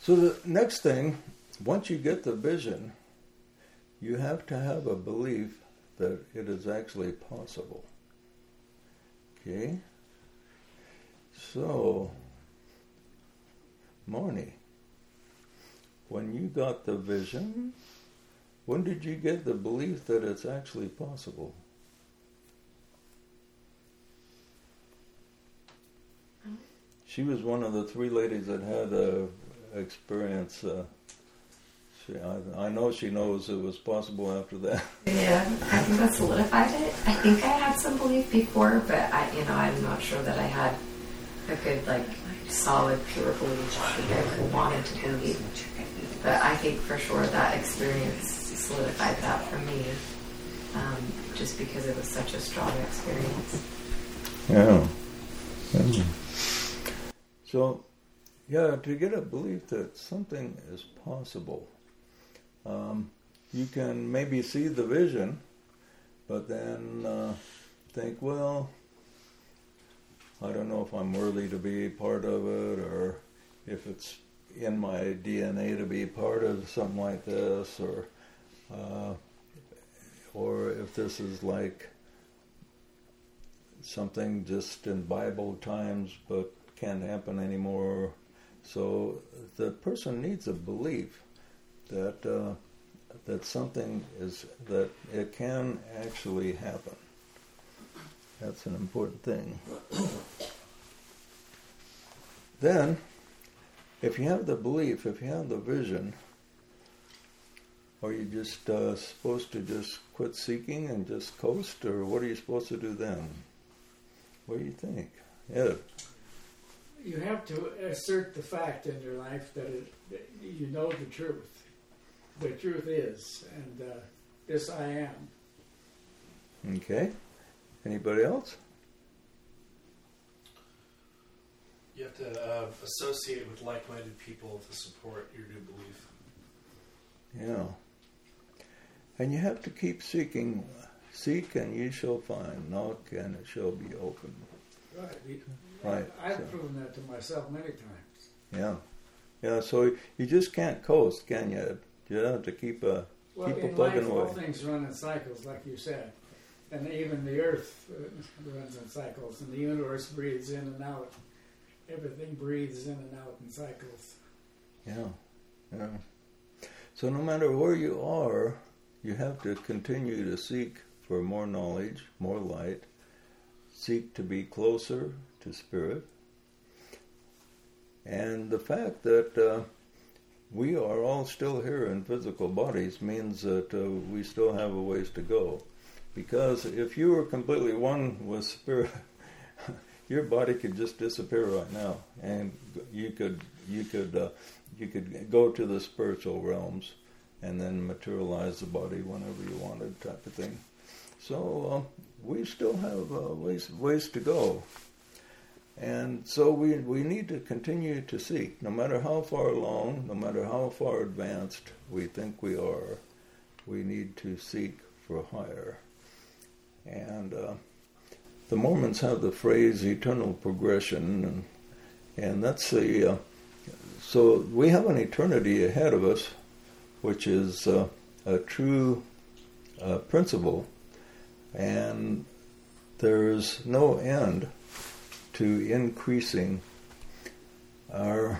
So the next thing, once you get the vision, you have to have a belief that it is actually possible. Okay? So, Marnie, when you got the vision, when did you get the belief that it's actually possible? She was one of the three ladies that had a experience. I know she knows it was possible after that. Yeah, I think that solidified it. I think I had some belief before, but I'm not sure that I had a good, solid, pure belief. I think I wanted to believe. But I think for sure that experience solidified that for me, just because it was such a strong experience. Yeah. So, to get a belief that something is possible, you can maybe see the vision, but then think, well, I don't know if I'm worthy to be part of it, or if it's in my DNA to be part of something like this, or if this is like something just in Bible times but can't happen anymore. So the person needs a belief that something is, that it can actually happen. That's an important thing. Then, if you have the belief, if you have the vision, are you just supposed to just quit seeking and just coast, or what are you supposed to do then? What do you think? Ed? You have to assert the fact in your life that you know the truth. The truth is, and this I am. Okay. Anybody else? You have to associate with like-minded people to support your new belief. Yeah. And you have to keep seeking. Seek and you shall find. Knock and it shall be opened. Right. I've proven that to myself many times. Yeah. Yeah, so you just can't coast, can you? You have to keep a in plugging life, away. all things run in cycles, like you said. And even the earth runs in cycles, and the universe breathes in and out. Everything breathes in and out in cycles. Yeah. So no matter where you are, you have to continue to seek for more knowledge, more light, seek to be closer to Spirit. And the fact that we are all still here in physical bodies means that we still have a ways to go. Because if you were completely one with Spirit, your body could just disappear right now, and you could go to the spiritual realms and then materialize the body whenever you wanted, type of thing. So we still have ways to go, and so we need to continue to seek, no matter how far along, no matter how far advanced we think we are. We need to seek for higher. And the Mormons have the phrase eternal progression, and that's the so we have an eternity ahead of us, which is a true principle, and there's no end to increasing our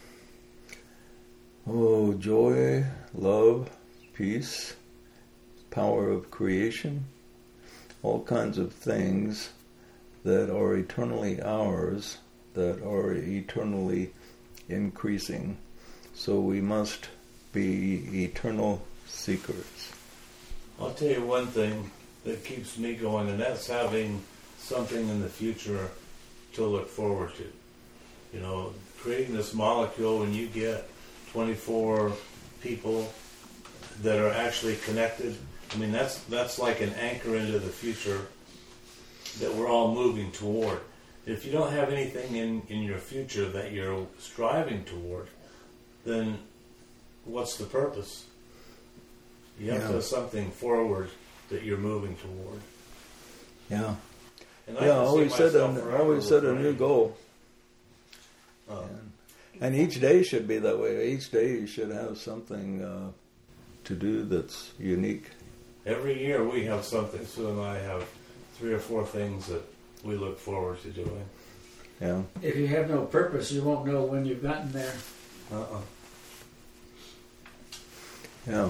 joy, love, peace, power of creation, all kinds of things that are eternally ours, that are eternally increasing. So we must be eternal seekers. I'll tell you one thing that keeps me going, and that's having something in the future to look forward to. You know, creating this molecule, when you get 24 people that are actually connected, I mean, that's like an anchor into the future that we're all moving toward. If you don't have anything in your future that you're striving toward, then what's the purpose? You have to have something forward that you're moving toward. Yeah. And I always set a new goal. And each day should be that way. Each day you should have something to do that's unique. Every year we have something. Sue and I have 3 or 4 things that we look forward to doing. Yeah. If you have no purpose, you won't know when you've gotten there. Yeah.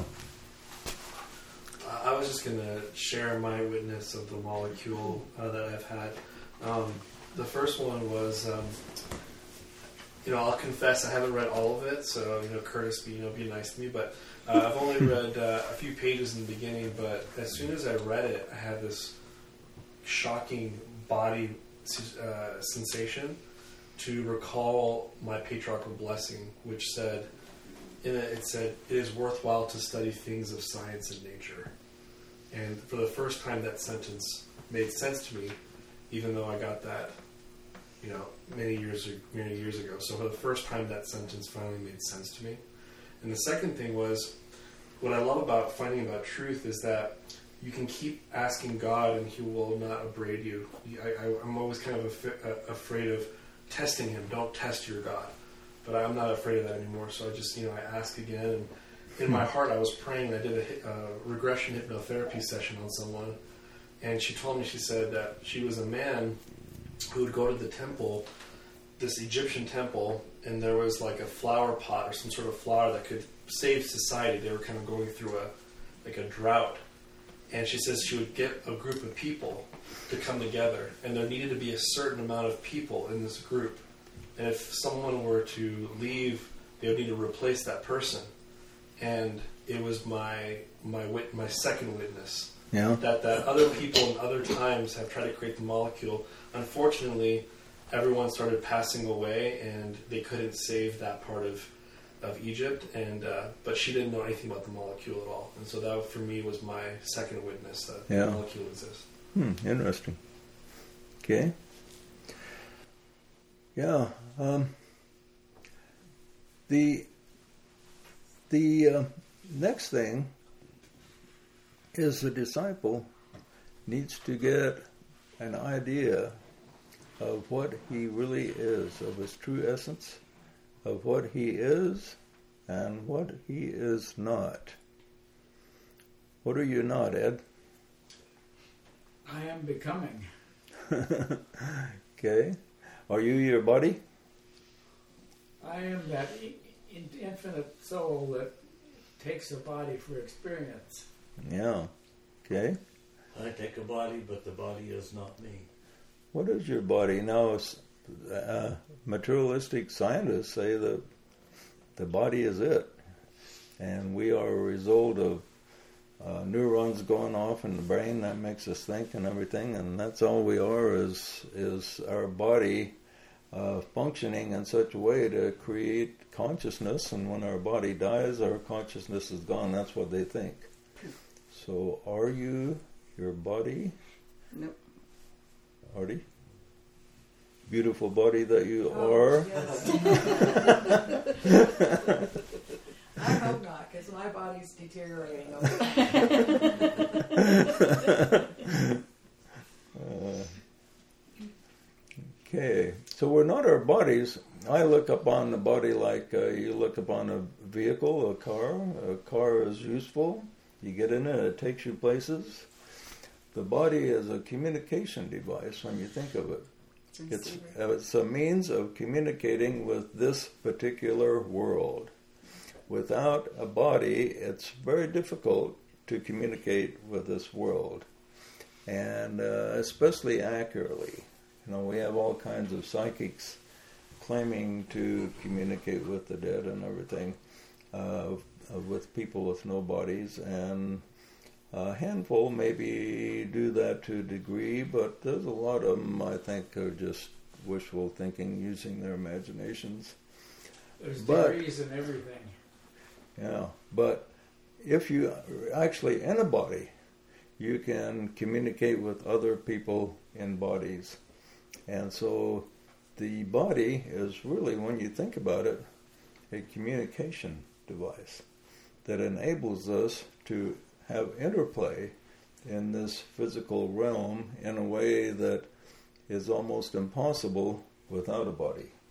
I was just going to share my witness of the molecule that I've had. The first one was, I'll confess I haven't read all of it, so, Curtis, be nice to me, but I've only read a few pages in the beginning, but as soon as I read it, I had this shocking body sensation to recall my patriarchal blessing, which said, it said, "It is worthwhile to study things of science and nature." And for the first time, that sentence made sense to me, even though I got that, many years ago. So for the first time, that sentence finally made sense to me. And the second thing was, what I love about finding about truth is that you can keep asking God and He will not upbraid you. I'm always kind of afraid of testing Him. Don't test your God. But I'm not afraid of that anymore. So I just, I ask again. And in my heart, I was praying. I did a regression hypnotherapy session on someone. And she told me, she said that she was a man who would go to the temple, this Egyptian temple, and there was like a flower pot or some sort of flower that could save society. They were kind of going through a drought. And she says she would get a group of people to come together, and there needed to be a certain amount of people in this group. And if someone were to leave, they would need to replace that person. And it was my second witness. Yeah. That other people in other times have tried to create the molecule. Unfortunately, everyone started passing away, and they couldn't save that part of Egypt. And but she didn't know anything about the molecule at all. And so that, for me, was my second witness that the molecule exists. Interesting. Okay. Yeah. The next thing is the disciple needs to get an idea of what he really is, of his true essence, of what he is and what he is not. What are you not, Ed? I am becoming. Okay. Are you your body? I am that infinite soul that takes a body for experience. Yeah. Okay. I take a body, but the body is not me. What is your body? Now, materialistic scientists say that the body is it. And we are a result of neurons going off in the brain that makes us think and everything. And that's all we are is our body functioning in such a way to create consciousness. And when our body dies, our consciousness is gone. That's what they think. So are you your body? Nope. Artie? Beautiful body that you are? Yes. I hope not, because my body's deteriorating. Okay, so we're not our bodies. I look upon the body like you look upon a vehicle, a car. A car is useful. You get in it, it takes you places. The body is a communication device when you think of it. It's a means of communicating with this particular world. Without a body, it's very difficult to communicate with this world, and especially accurately. We have all kinds of psychics claiming to communicate with the dead and everything, with people with no bodies, and a handful maybe do that to a degree, but there's a lot of them, I think, are just wishful thinking, using their imaginations. There's theories and everything. Yeah, but if you are actually in a body, you can communicate with other people in bodies. And so the body is really, when you think about it, a communication device that enables us to have interplay in this physical realm in a way that is almost impossible without a body.